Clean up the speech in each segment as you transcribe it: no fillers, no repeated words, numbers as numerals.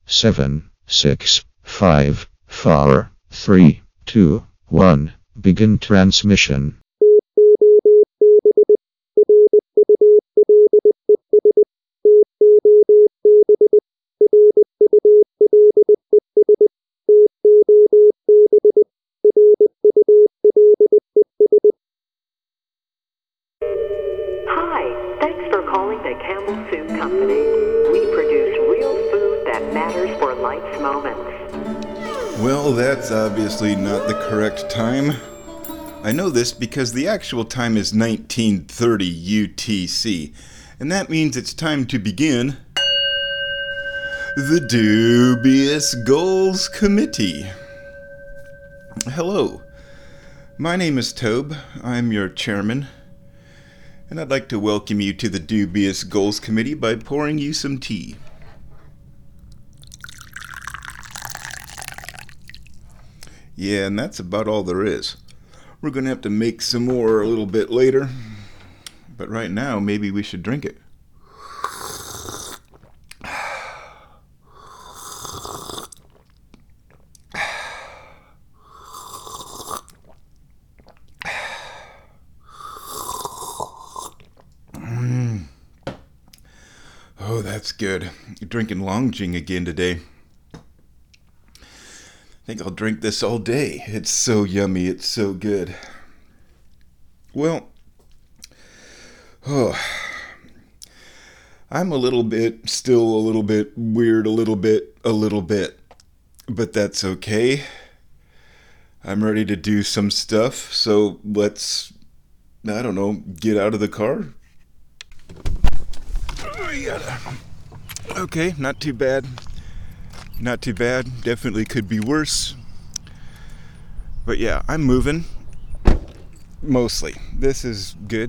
7, 6, 5, 4, 3, 2, 1. Begin transmission. Hi, thanks for calling the Campbell Soup Company. We produce real food that matters for life's moments. Well, that's obviously not the correct time. I know this because the actual time is 1930 UTC, and that means it's time to begin the Dubious Goals Committee. Hello, my name is Tobe. I'm your chairman, and I'd like to welcome you to the Dubious Goals Committee by pouring you some tea. Yeah, and that's about all there is. We're going to have to make some more a little bit later, but right now maybe we should drink it. Oh, that's good. You're drinking Longjing again today. I think I'll drink this all day. It's so yummy. It's so good. Well, I'm still a little bit weird, a little bit, but that's okay. I'm ready to do some stuff, so let's, get out of the car. Okay, not too bad. Not too bad. Definitely could be worse. But yeah, I'm moving. Mostly. This is good.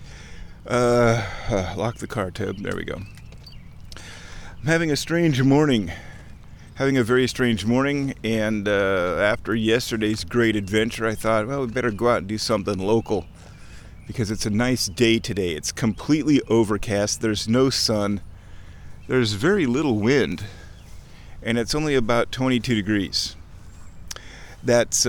Lock the car, Tobe. There we go. I'm having a strange morning. Having a very strange morning. And after yesterday's great adventure, I thought, well, we better go out and do something local. Because it's a nice day today. It's completely overcast. There's no sun. There's very little wind. And it's only about 22 degrees. That's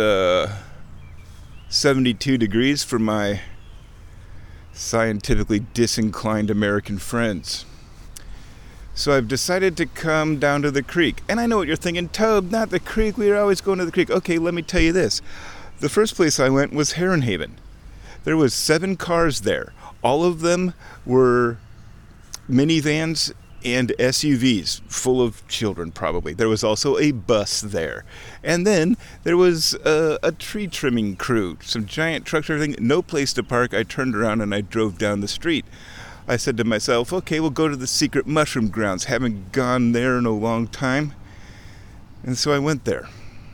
72 degrees for my scientifically disinclined American friends. So I've decided to come down to the creek. And I know what you're thinking, Tobe, not the creek. We are always going to the creek. Okay, let me tell you this. The first place I went was Heron Haven. There was 7 cars there. All of them were minivans and SUVs, full of children probably. There was also a bus there. And then there was a tree trimming crew, some giant trucks and everything, no place to park. I turned around and I drove down the street. I said to myself, okay, we'll go to the Secret Mushroom Grounds. Haven't gone there in a long time. And so I went there.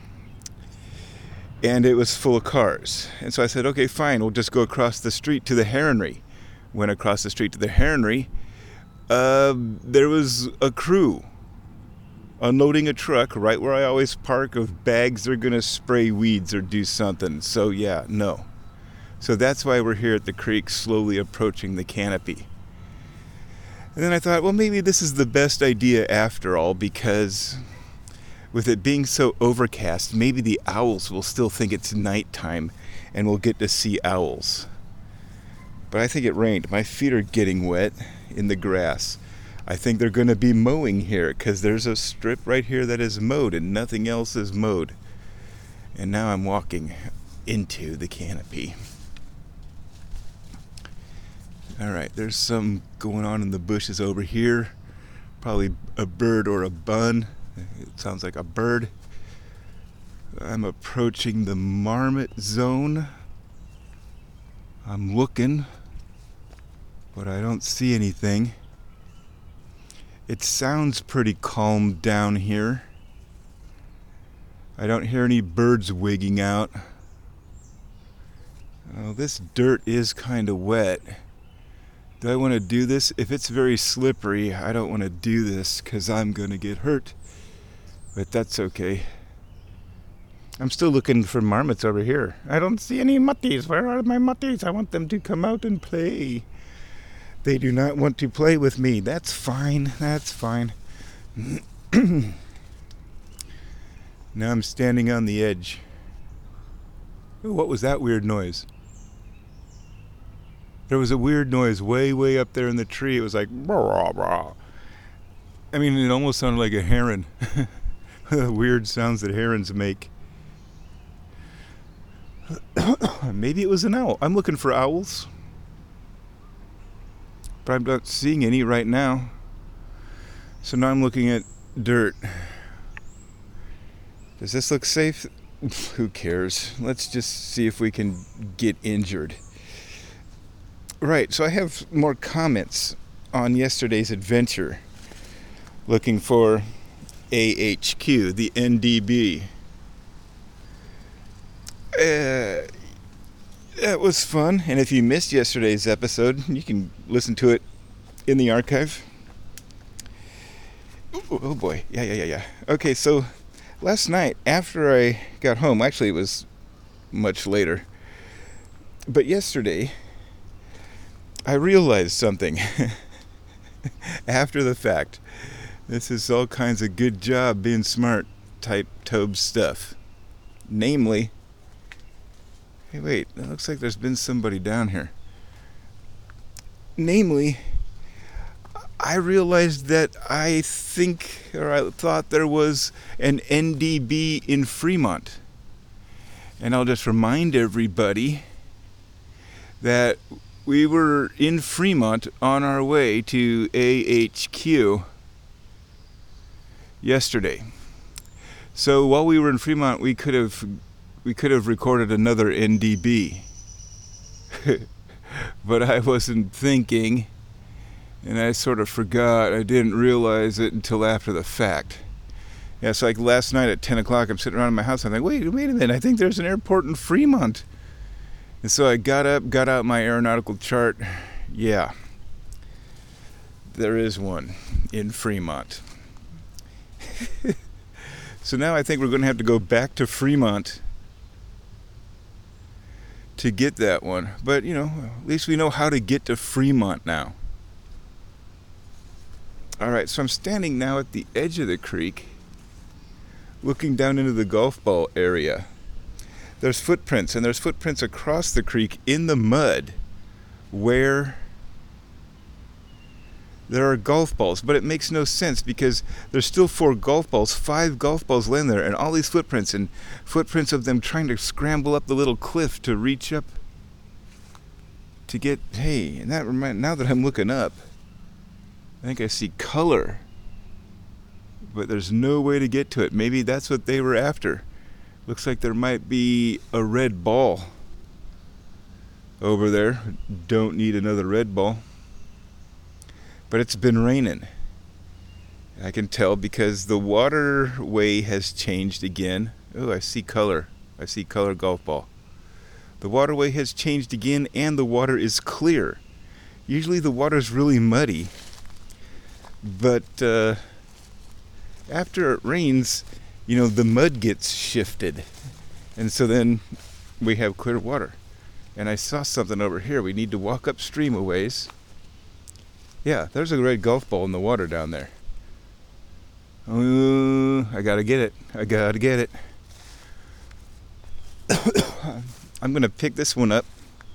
And it was full of cars. And so I said, okay, fine, we'll just go across the street to the Heronry. Went across the street to the Heronry. There was a crew unloading a truck right where I always park of bags they're going to spray weeds or do something. So yeah, no. So that's why we're here at the creek, slowly approaching the canopy. And then I thought, well, maybe this is the best idea after all, because with it being so overcast, maybe the owls will still think it's nighttime and we'll get to see owls. But I think it rained. My feet are getting wet in the grass. I think they're going to be mowing here because there's a strip right here that is mowed and nothing else is mowed. And now I'm walking into the canopy. Alright, there's some going on in the bushes over here. Probably a bird or a bun. It sounds like a bird. I'm approaching the marmot zone. I'm looking, but I don't see anything. It sounds pretty calm down here. I don't hear any birds wigging out. Oh, this dirt is kind of wet. Do I want to do this? If it's very slippery, I don't want to do this because I'm going to get hurt. But that's okay. I'm still looking for marmots over here. I don't see any mutties. Where are my mutties? I want them to come out and play. They do not want to play with me. That's fine. That's fine. Now I'm standing on the edge. Ooh, what was that weird noise? There was a weird noise way, way up there in the tree. It was like, brah, brah. I mean, it almost sounded like a heron. Weird sounds that herons make. Maybe it was an owl. I'm looking for owls, but I'm not seeing any right now. So now I'm looking at dirt. Does this look safe? Who cares? Let's just see if we can get injured. Right, so I have more comments on yesterday's adventure. Looking for AHQ, the NDB. That was fun, and if you missed yesterday's episode, you can listen to it in the archive. Oh boy, yeah. Okay, so last night after I got home, actually it was much later, but yesterday I realized something after the fact. This is all kinds of good job being smart type Tobe stuff. Namely, hey wait, it looks like there's been somebody down here. Namely, I realized that I thought there was an NDB in Fremont. And I'll just remind everybody that we were in Fremont on our way to AHQ yesterday. So while we were in Fremont, we could have recorded another NDB. But I wasn't thinking, and I sort of forgot. I didn't realize it until after the fact. Yeah, so like last night at 10 o'clock, I'm sitting around in my house, I'm like, wait a minute, I think there's an airport in Fremont. And so I got up, got out my aeronautical chart. Yeah, there is one in Fremont. So now I think we're going to have to go back to Fremont to get that one. But, at least we know how to get to Fremont now. All right, so I'm standing now at the edge of the creek, looking down into the golf ball area. There's footprints, and there's footprints across the creek in the mud where there are golf balls, but it makes no sense because there's still 4 golf balls, 5 golf balls laying there, and all these footprints of them trying to scramble up the little cliff to reach up to get, hey, and now that I'm looking up, I think I see color, but there's no way to get to it. Maybe that's what they were after. Looks like there might be a red ball over there. Don't need another red ball. But it's been raining. I can tell because the waterway has changed again. Oh, I see color. I see color golf ball. The waterway has changed again and the water is clear. Usually the water's really muddy. But after it rains, the mud gets shifted. And so then we have clear water. And I saw something over here. We need to walk upstream a ways. Yeah, there's a red golf ball in the water down there. I gotta get it. I'm gonna pick this one up.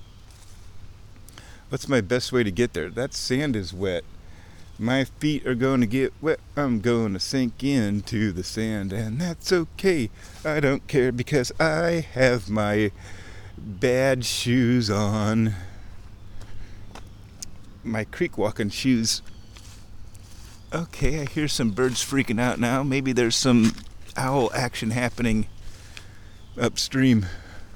What's my best way to get there? That sand is wet. My feet are going to get wet. I'm going to sink into the sand, and that's okay. I don't care because I have my bad shoes on. My creek walking shoes. Okay, I hear some birds freaking out now. Maybe there's some owl action happening upstream.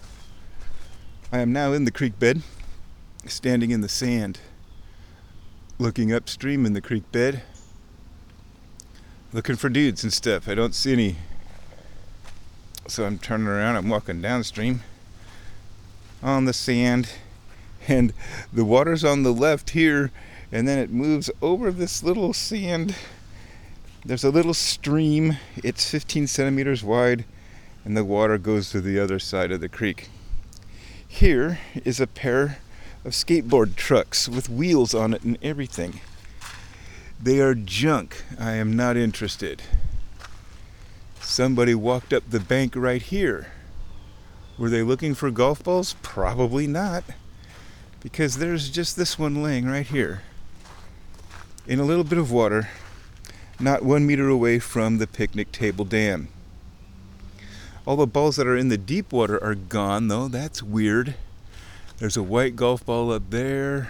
I am now in the creek bed, standing in the sand, looking upstream in the creek bed, looking for dudes and stuff. I don't see any. So I'm turning around, I'm walking downstream on the sand, and the water's on the left here, and then it moves over this little sand. There's a little stream. It's 15 centimeters wide, and the water goes to the other side of the creek. Here is a pair of skateboard trucks with wheels on it and everything. They are junk. I am not interested. Somebody walked up the bank right here. Were they looking for golf balls? Probably not, because there's just this one laying right here in a little bit of water, not 1 meter away from the picnic table dam. All the balls that are in the deep water are gone, though. That's weird. There's a white golf ball up there.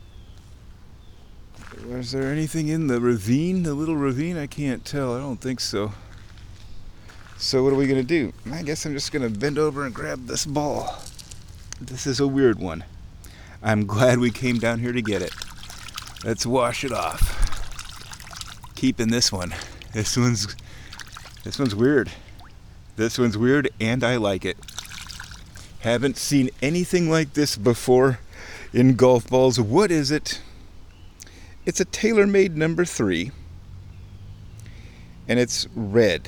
Was there anything in the ravine, the little ravine? I can't tell. I don't think so. So what are we going to do? I guess I'm just going to bend over and grab this ball. This is a weird one. I'm glad we came down here to get it. Let's wash it off. Keeping this one. This one's weird. This one's weird, and I like it. Haven't seen anything like this before in golf balls. What is it? It's a TaylorMade number 3, and it's red.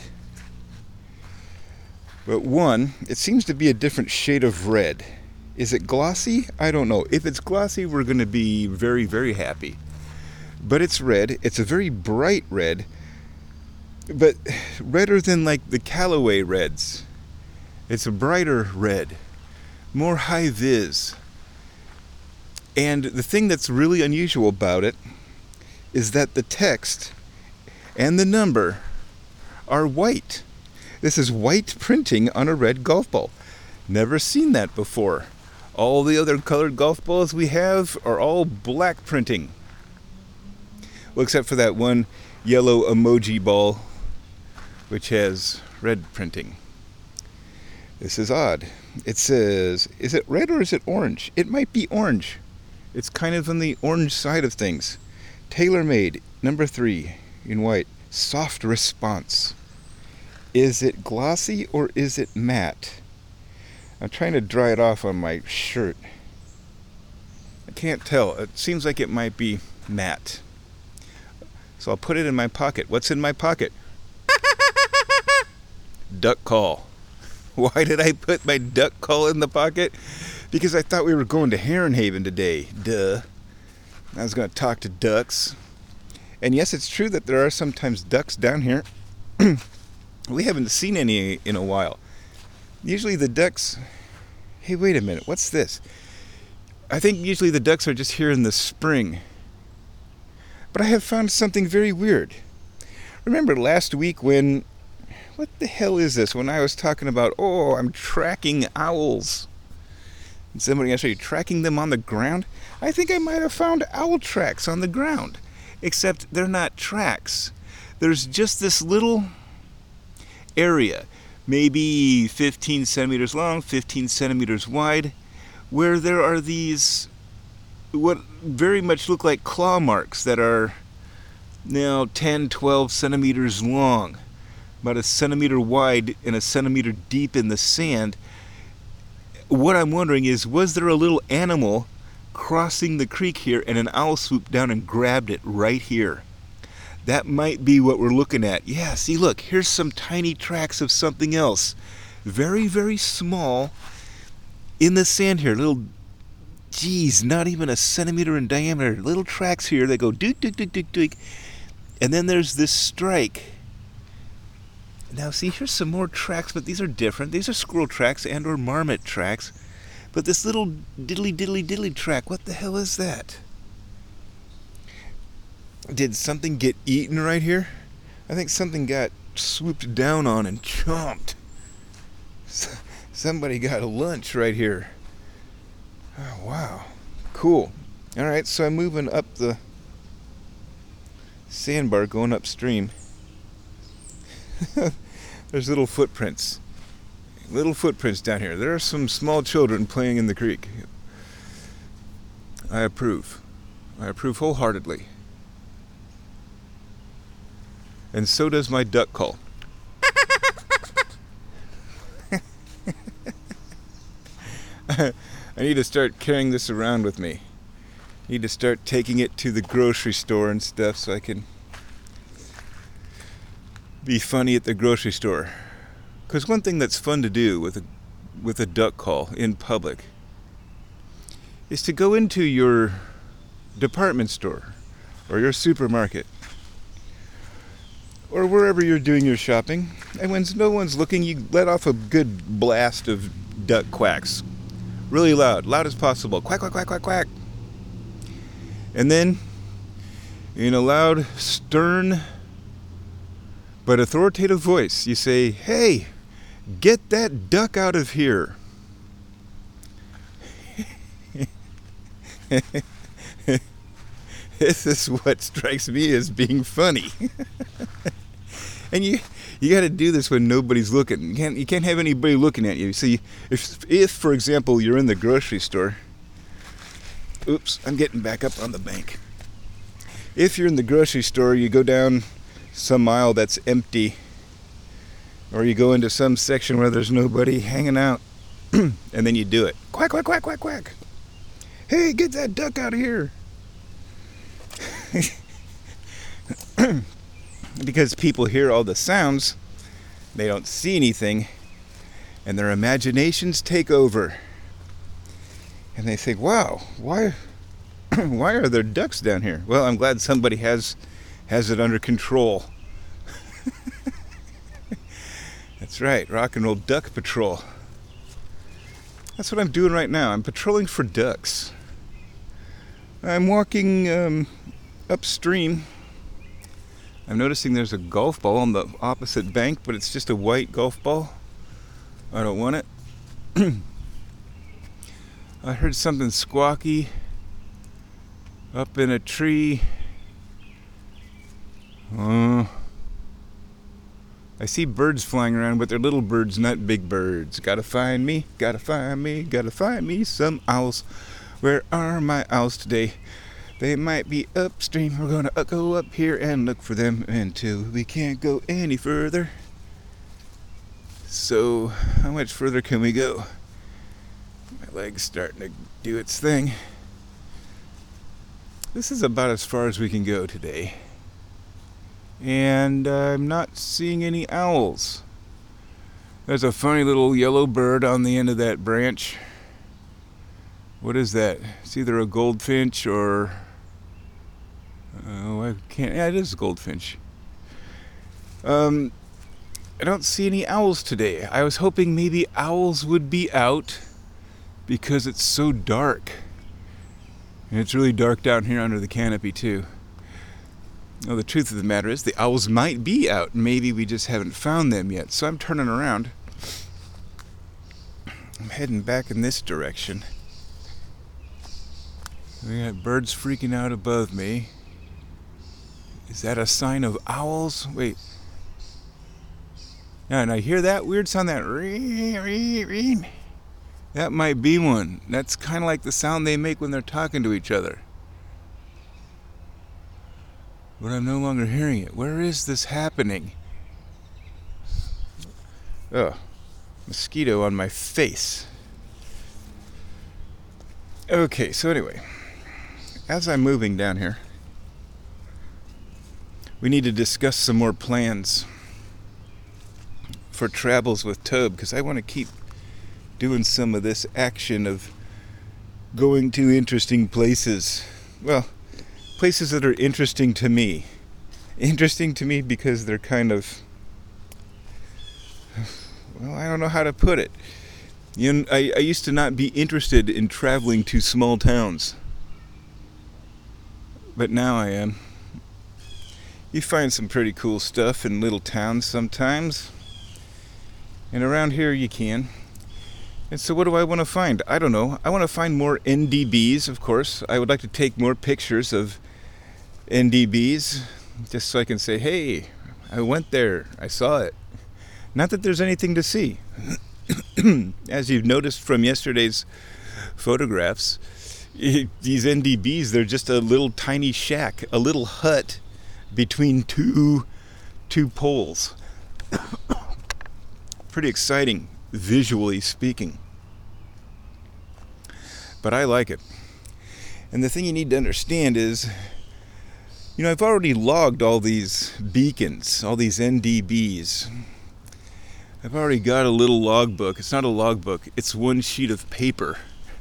But one, it seems to be a different shade of red. Is it glossy? I don't know. If it's glossy, we're going to be very, very happy. But it's red. It's a very bright red, but redder than like the Callaway reds. It's a brighter red, more high vis. And the thing that's really unusual about it is that the text and the number are white. This is white printing on a red golf ball. Never seen that before. All the other colored golf balls we have are all black printing. Well, except for that one yellow emoji ball, which has red printing. This is odd. It says, is it red or is it orange? It might be orange. It's kind of on the orange side of things. TaylorMade, number 3, in white. Soft response. Is it glossy or is it matte? I'm trying to dry it off on my shirt. I can't tell. It seems like it might be matte. So I'll put it in my pocket. What's in my pocket? Duck call. Why did I put my duck call in the pocket? Because I thought we were going to Heron Haven today. Duh. I was going to talk to ducks. And yes, it's true that there are sometimes ducks down here. We haven't seen any in a while. Usually the ducks... Hey, wait a minute. What's this? I think usually the ducks are just here in the spring. But I have found something very weird. Remember last week when... What the hell is this? When I was talking about, oh, I'm tracking owls. And somebody actually tracking them on the ground? I think I might have found owl tracks on the ground. Except they're not tracks. There's just this little area, maybe 15 centimeters long, 15 centimeters wide, where there are these what very much look like claw marks that are now 10, 12 centimeters long, about a centimeter wide and a centimeter deep in the sand. What I'm wondering is, was there a little animal crossing the creek here and an owl swooped down and grabbed it right here? That might be what we're looking at. Yeah, see, look, here's some tiny tracks of something else. Very, very small in the sand here. Little, geez, not even a centimeter in diameter. Little tracks here that go dook, dook, dook, dook, dook. And then there's this strike. Now, see, here's some more tracks, but these are different. These are squirrel tracks and or marmot tracks. But this little diddly, diddly, diddly track, what the hell is that? Did something get eaten right here? I think something got swooped down on and chomped. Somebody got a lunch right here. Oh, wow. Cool. Alright, so I'm moving up the sandbar going upstream. There's little footprints. Little footprints down here. There are some small children playing in the creek. I approve. I approve wholeheartedly. And so does my duck call. I need to start carrying this around with me. I need to start taking it to the grocery store and stuff so I can be funny at the grocery store. Because one thing that's fun to do with a duck call in public is to go into your department store or your supermarket or wherever you're doing your shopping. And when no one's looking, you let off a good blast of duck quacks. Really loud, loud as possible. Quack, quack, quack, quack, quack. And then, in a loud, stern, but authoritative voice, you say, "Hey, get that duck out of here." This is what strikes me as being funny. And you got to do this when nobody's looking. You can't have anybody looking at you. See, if for example you're in the grocery store. Oops, I'm getting back up on the bank. If you're in the grocery store, you go down some aisle that's empty, or you go into some section where there's nobody hanging out, and then you do it. Quack, quack, quack, quack, quack. Hey, get that duck out of here. Because people hear all the sounds, they don't see anything, and their imaginations take over. And they think, wow, why are there ducks down here? Well, I'm glad somebody has it under control. That's right, rock and roll duck patrol. That's what I'm doing right now. I'm patrolling for ducks. I'm walking upstream. I'm noticing there's a golf ball on the opposite bank, but it's just a white golf ball. I don't want it. I heard something squawky up in a tree. I see birds flying around, but they're little birds, not big birds. Gotta find me some owls. Where are my owls today? They might be upstream. We're gonna go up here and look for them until we can't go any further. So, how much further can we go? My leg's starting to do its thing. This is about as far as we can go today. And I'm not seeing any owls. There's a funny little yellow bird on the end of that branch. What is that? It's either a goldfinch or... oh, I can't... yeah, it is a goldfinch. I don't see any owls today. I was hoping maybe owls would be out because it's so dark. And it's really dark down here under the canopy too. Well, the truth of the matter is the owls might be out. Maybe we just haven't found them yet. So I'm turning around. I'm heading back in this direction. We got birds freaking out above me. Is that a sign of owls? Wait. Yeah, and I hear that weird sound, that ree. That might be one. That's kind of like the sound they make when they're talking to each other. But I'm no longer hearing it. Where is this happening? Oh, mosquito on my face. Okay, so anyway, as I'm moving down here, we need to discuss some more plans for travels with Tobe, because I want to keep doing some of this action of going to interesting places. Well, places that are interesting to me. Interesting to me because they're kind of, well, I don't know how to put it. You know, I used to not be interested in traveling to small towns. But now I am. You find some pretty cool stuff in little towns sometimes. And around here you can. And so what do I want to find? I don't know. I want to find more NDBs, of course. I would like to take more pictures of NDBs, just so I can say, hey, I went there, I saw it. Not that there's anything to see. As you've noticed from yesterday's photographs, these NDBs, they're just a little tiny shack, a little hut between two poles. Pretty exciting, visually speaking. But I like it. And the thing you need to understand is, you know, I've already logged all these beacons, all these NDBs. I've already got a little logbook. It's not a logbook, it's one sheet of paper.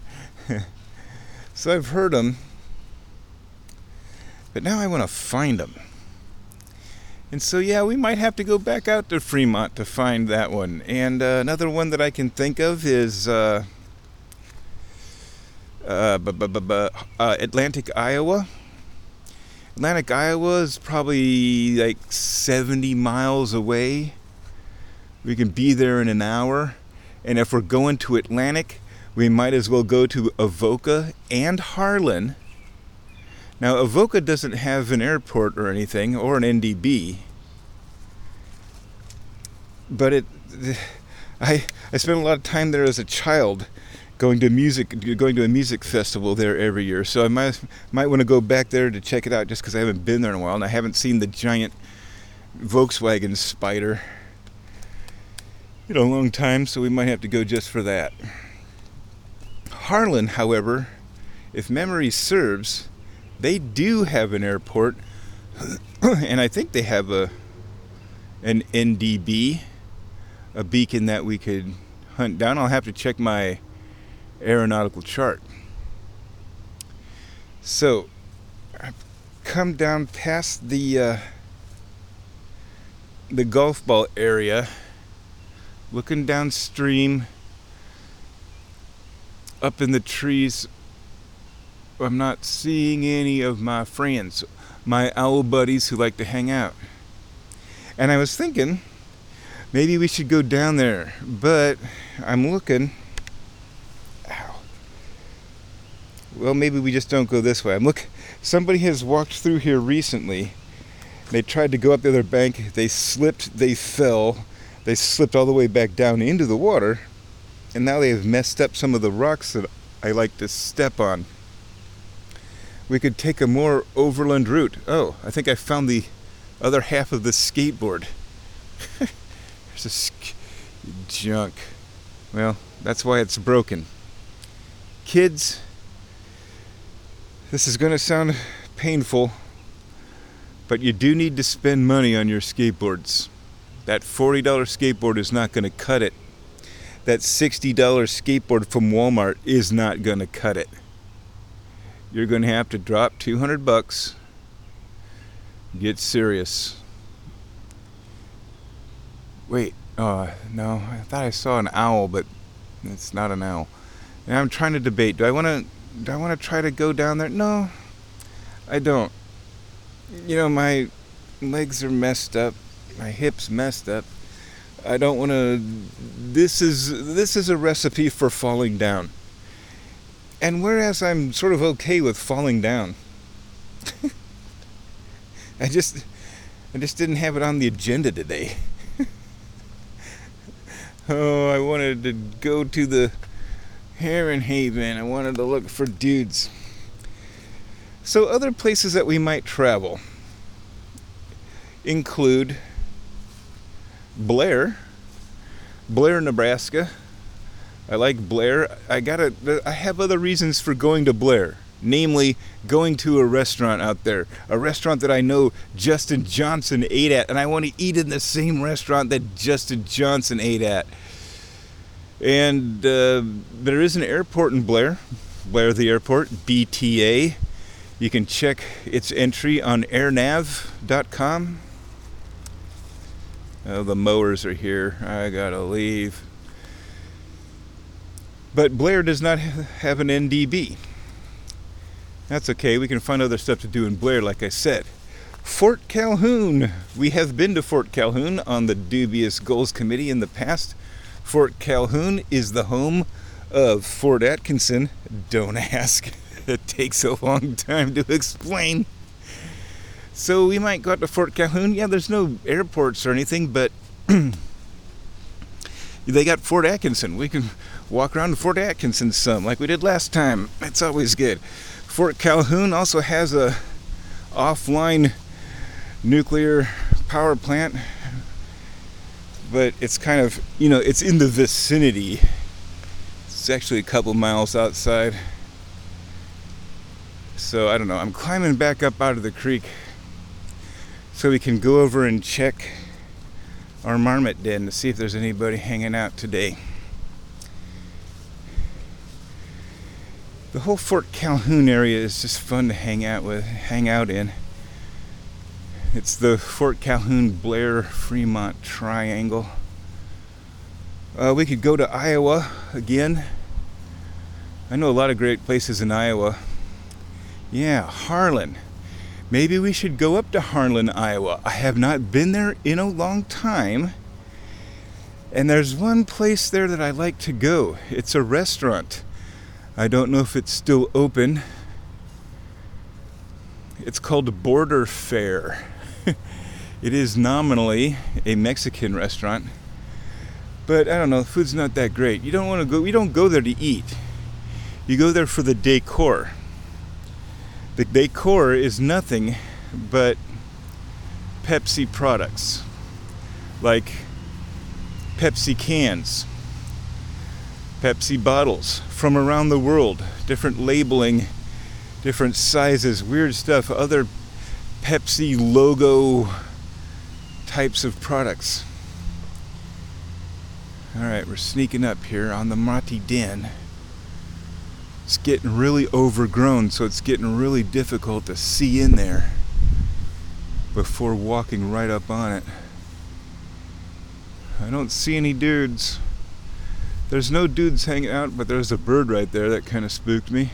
So I've heard them, but now I want to find them. And so, yeah, we might have to go back out to Fremont to find that one. And another one that I can think of is Atlantic, Iowa. Atlantic, Iowa is probably like 70 miles away. We can be there in an hour. And if we're going to Atlantic, we might as well go to Avoca and Harlan. Now, Avoca doesn't have an airport or anything, or an NDB. But I spent a lot of time there as a child, going to a music festival there every year. So I might want to go back there to check it out, just because I haven't been there in a while, and I haven't seen the giant Volkswagen Spider in a long time. So we might have to go just for that. Harlan, however, if memory serves, they do have an airport, and I think they have an NDB, a beacon that we could hunt down. I'll have to check my aeronautical chart. So, I've come down past the golf ball area, looking downstream, up in the trees. I'm not seeing any of my friends, my owl buddies who like to hang out. And I was thinking, maybe we should go down there, but I'm looking. Ow. Well, maybe we just don't go this way. Somebody has walked through here recently. They tried to go up the other bank. They slipped, they fell. They slipped all the way back down into the water. And now they have messed up some of the rocks that I like to step on. We could take a more overland route. Oh, I think I found the other half of the skateboard. There's junk. Well, that's why it's broken. Kids, this is going to sound painful, but you do need to spend money on your skateboards. That $40 skateboard is not going to cut it. That $60 skateboard from Walmart is not going to cut it. You're going to have to drop $200. Get serious. Wait, no, I thought I saw an owl, but it's not an owl. And I'm trying to debate. Do I want to try to go down there? No, I don't. You know, my legs are messed up, my hips messed up. I don't want to. This is a recipe for falling down. And whereas I'm sort of okay with falling down, I just didn't have it on the agenda today. Oh, I wanted to go to the Heron Haven. I wanted to look for dudes. So other places that we might travel include Blair, Nebraska. I like Blair. I have other reasons for going to Blair. Namely, going to a restaurant out there. A restaurant that I know Justin Johnson ate at. And I want to eat in the same restaurant that Justin Johnson ate at. And there is an airport in Blair. Blair the airport, BTA. You can check its entry on airnav.com. Oh, the mowers are here. I gotta leave. But Blair does not have an NDB. That's okay. We can find other stuff to do in Blair, like I said. Fort Calhoun. We have been to Fort Calhoun on the Dubious Goals Committee in the past. Fort Calhoun is the home of Fort Atkinson. Don't ask. It takes a long time to explain. So we might go out to Fort Calhoun. Yeah, there's no airports or anything, but they got Fort Atkinson. We can walk around to Fort Atkinson some, like we did last time. It's always good. Fort Calhoun also has a offline nuclear power plant, but it's kind of, it's in the vicinity. It's actually a couple miles outside. So I don't know. I'm climbing back up out of the creek so we can go over and check our marmot den to see if there's anybody hanging out today. The whole Fort Calhoun area is just fun to hang out in. It's the Fort Calhoun, Blair, Fremont Triangle. We could go to Iowa again. I know a lot of great places in Iowa. Yeah, Harlan. Maybe we should go up to Harlan, Iowa. I have not been there in a long time. And there's one place there that I like to go. It's a restaurant. I don't know if it's still open. It's called Border Fare. It is nominally a Mexican restaurant. But I don't know, the food's not that great. You don't go there to eat. You go there for the decor. The decor is nothing but Pepsi products. Like Pepsi cans, Pepsi bottles from around the world, different labeling, different sizes, weird stuff, other Pepsi logo types of products. Alright, we're sneaking up here on the Mati Den. It's getting really overgrown, so it's getting really difficult to see in there before walking right up on it. I don't see any dudes. There's no dudes hanging out, but there's a bird right there that kind of spooked me.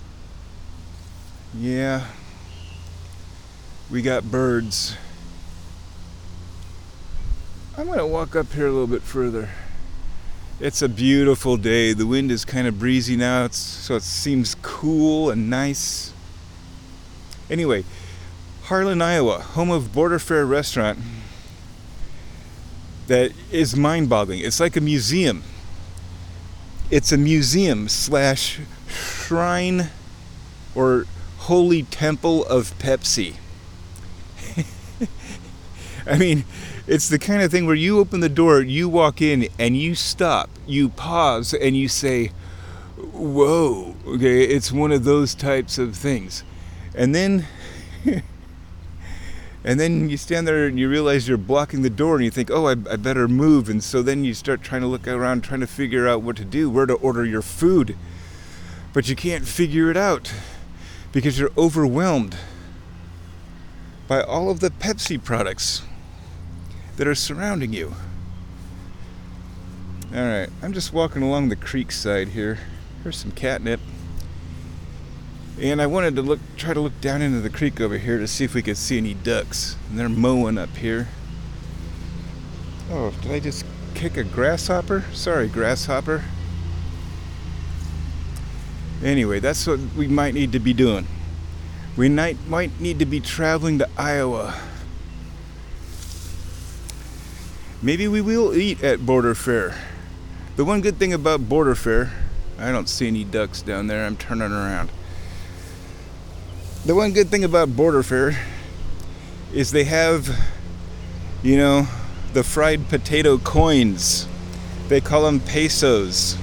Yeah, we got birds. I'm gonna walk up here a little bit further. It's a beautiful day. The wind is kind of breezy now, so it seems cool and nice. Anyway, Harlan, Iowa, home of Border Fare restaurant that is mind-boggling. It's like a museum. It's a museum slash shrine or holy temple of Pepsi. I mean, it's the kind of thing where you open the door, you walk in, and you stop, you pause, and you say, whoa, okay, it's one of those types of things. And then you stand there and you realize you're blocking the door and you think, oh, I better move. And so then you start trying to look around, trying to figure out what to do, where to order your food. But you can't figure it out because you're overwhelmed by all of the Pepsi products that are surrounding you. Alright, I'm just walking along the creek side here. Here's some catnip. And I wanted to try to look down into the creek over here to see if we could see any ducks. And they're mowing up here. Oh, did I just kick a grasshopper? Sorry, grasshopper. Anyway, that's what we might need to be doing. We might need to be traveling to Iowa. Maybe we will eat at Border Fare. The one good thing about Border Fare, I don't see any ducks down there, I'm turning around. The one good thing about Border Fare is they have, the fried potato coins. They call them pesos.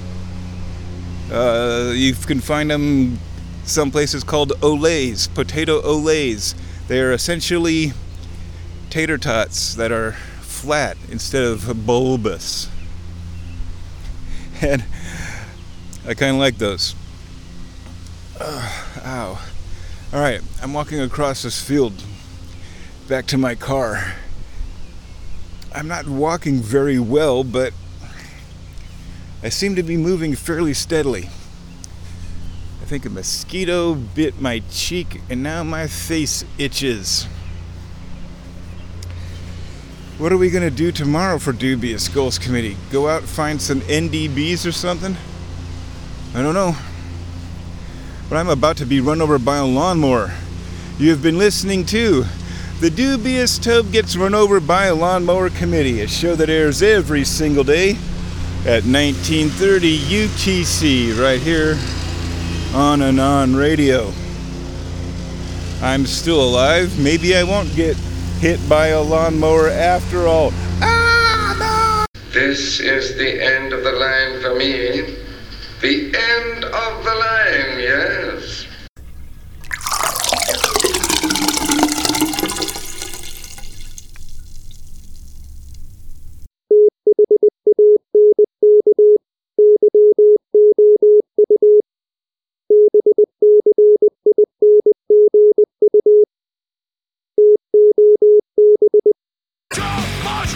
You can find them some places called olays, potato olays. They are essentially tater tots that are flat instead of bulbous. And I kind of like those. Ow. Alright, I'm walking across this field back to my car. I'm not walking very well, but I seem to be moving fairly steadily. I think a mosquito bit my cheek and now my face itches. What are we going to do tomorrow for Dubious Goals Committee? Go out and find some NDBs or something? I don't know. But I'm about to be run over by a lawnmower. You have been listening to The Dubious Tub Gets Run Over by a Lawnmower Committee, a show that airs every single day at 1930 UTC right here on Anon Radio. I'm still alive. Maybe I won't get hit by a lawnmower after all. Ah, no! This is the end of the line for me. The end of the line, yes.